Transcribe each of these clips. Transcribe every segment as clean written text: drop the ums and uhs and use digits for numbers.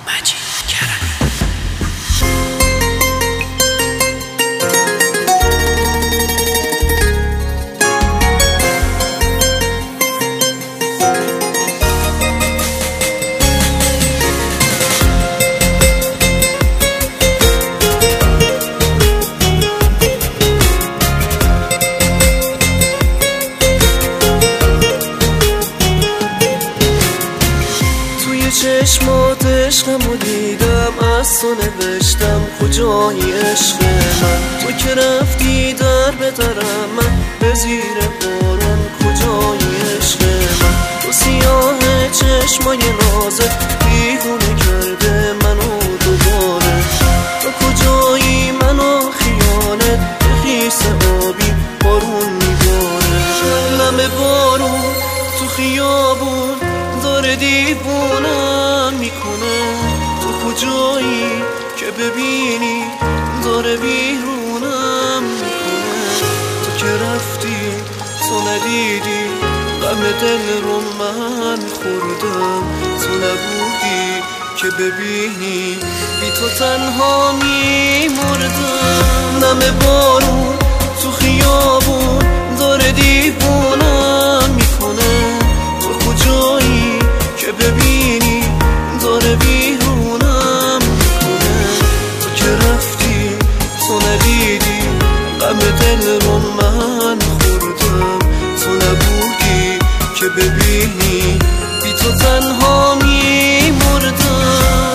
چشمات عشقمو دیدم، از تو نوشتم کجایی عشق من. تو که رفتی در به درم، من به زیر بارون کجایی عشق من. تو سیاه چشمای نازت دیوونه کرده منو دوباره. تو کجایی منو خیالت به خیس آبی بارون میباره. نم بارون تو خیابون داره دیوونم میکنه. تو کجایی که ببینی داره بیرونم میکنه. تو که رفتی تو ندیدی غم دل رو من خوردم. تو نبودی که ببینی بی تو تنها میمردم. نم بارون تو خیابون داره دیوونم میکنه. تو کجایی که ببینی داره بیرونم میکنه. تو که رفتی تو ندیدی غم دل رو من خوردم. تو نبودی که ببینی بی تو تنها میمردم.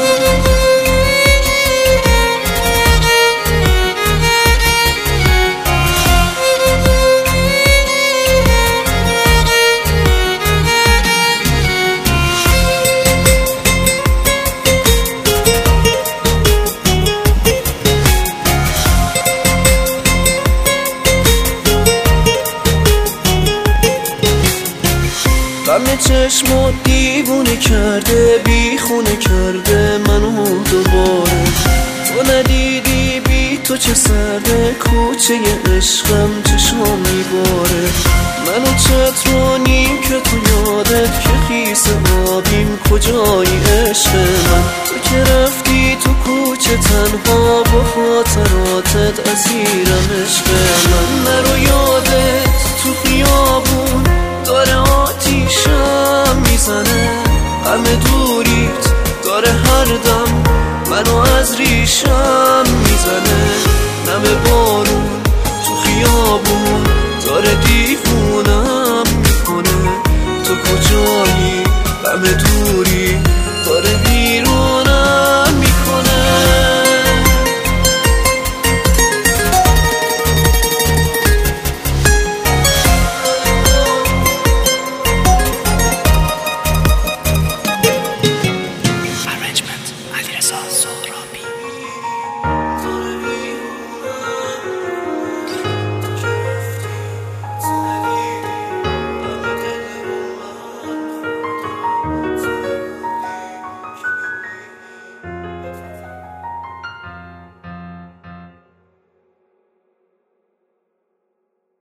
غم چشمات دیوونه کرده، بیخونه کرده منو دوباره. تو ندیدی بی تو چه سرده، کوچه عشقم چشم میباره. منو چترونیم که تو یادت که خیس آبیم کجایی عشق من. تو که رفتی تو کوچه تنها با خاطراتت اسیرم عشق من. نرو یادت تو خیابون داره آتیشم میزنه. همه دوری